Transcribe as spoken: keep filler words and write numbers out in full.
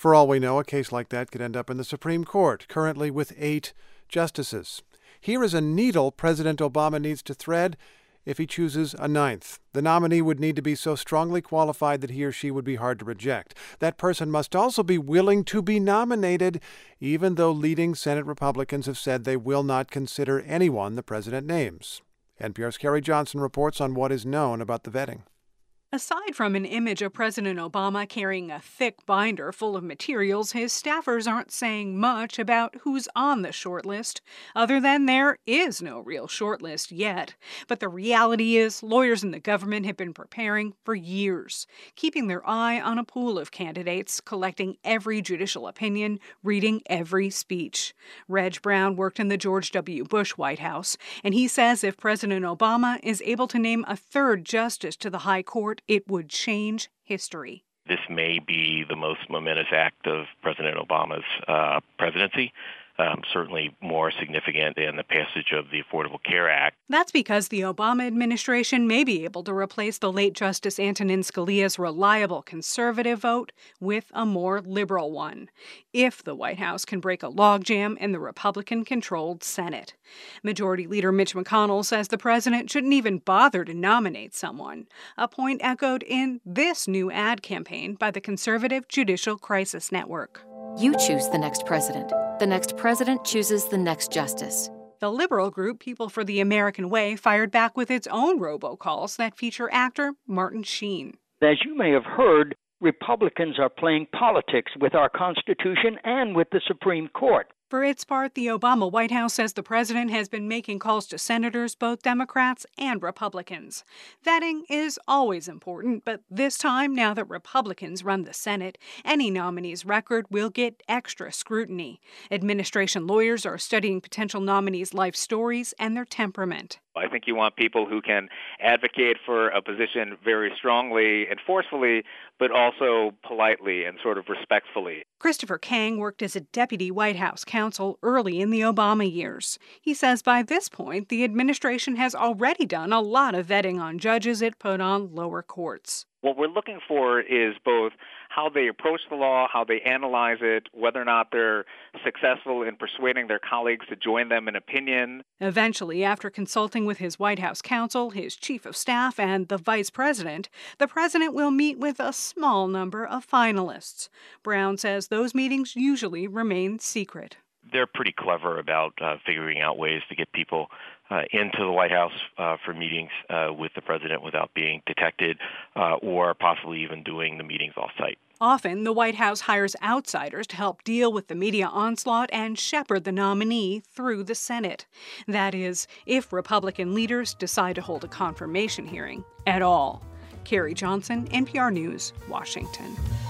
For all we know, a case like that could end up in the Supreme Court, currently with eight justices. Here is a needle President Obama needs to thread if he chooses a ninth. The nominee would need to be so strongly qualified that he or she would be hard to reject. That person must also be willing to be nominated, even though leading Senate Republicans have said they will not consider anyone the president names. N P R's Carrie Johnson reports on what is known about the vetting. Aside from an image of President Obama carrying a thick binder full of materials, his staffers aren't saying much about who's on the short list, other than there is no real short list yet. But the reality is lawyers in the government have been preparing for years, keeping their eye on a pool of candidates, collecting every judicial opinion, reading every speech. Reg Brown worked in the George W. Bush White House, and he says if President Obama is able to name a third justice to the high court, it would change history. This may be the most momentous act of President Obama's uh, presidency. Um, certainly more significant than the passage of the Affordable Care Act. That's because the Obama administration may be able to replace the late Justice Antonin Scalia's reliable conservative vote with a more liberal one, if the White House can break a logjam in the Republican-controlled Senate. Majority Leader Mitch McConnell says the president shouldn't even bother to nominate someone, a point echoed in this new ad campaign by the conservative Judicial Crisis Network. You choose the next president. The next president chooses the next justice. The liberal group People for the American Way fired back with its own robocalls that feature actor Martin Sheen. As you may have heard, Republicans are playing politics with our Constitution and with the Supreme Court. For its part, the Obama White House says the president has been making calls to senators, both Democrats and Republicans. Vetting is always important, but this time, now that Republicans run the Senate, any nominee's record will get extra scrutiny. Administration lawyers are studying potential nominees' life stories and their temperament. I think you want people who can advocate for a position very strongly and forcefully, but also politely and sort of respectfully. Christopher Kang worked as a deputy White House counsel early in the Obama years. He says by this point, the administration has already done a lot of vetting on judges it put on lower courts. What we're looking for is both how they approach the law, how they analyze it, whether or not they're successful in persuading their colleagues to join them in opinion. Eventually, after consulting with his White House counsel, his chief of staff, and the vice president, the president will meet with a small number of finalists. Brown says those meetings usually remain secret. They're pretty clever about uh, figuring out ways to get people uh, into the White House uh, for meetings uh, with the president without being detected uh, or possibly even doing the meetings off-site. Often, the White House hires outsiders to help deal with the media onslaught and shepherd the nominee through the Senate. That is, if Republican leaders decide to hold a confirmation hearing at all. Carrie Johnson, N P R News, Washington.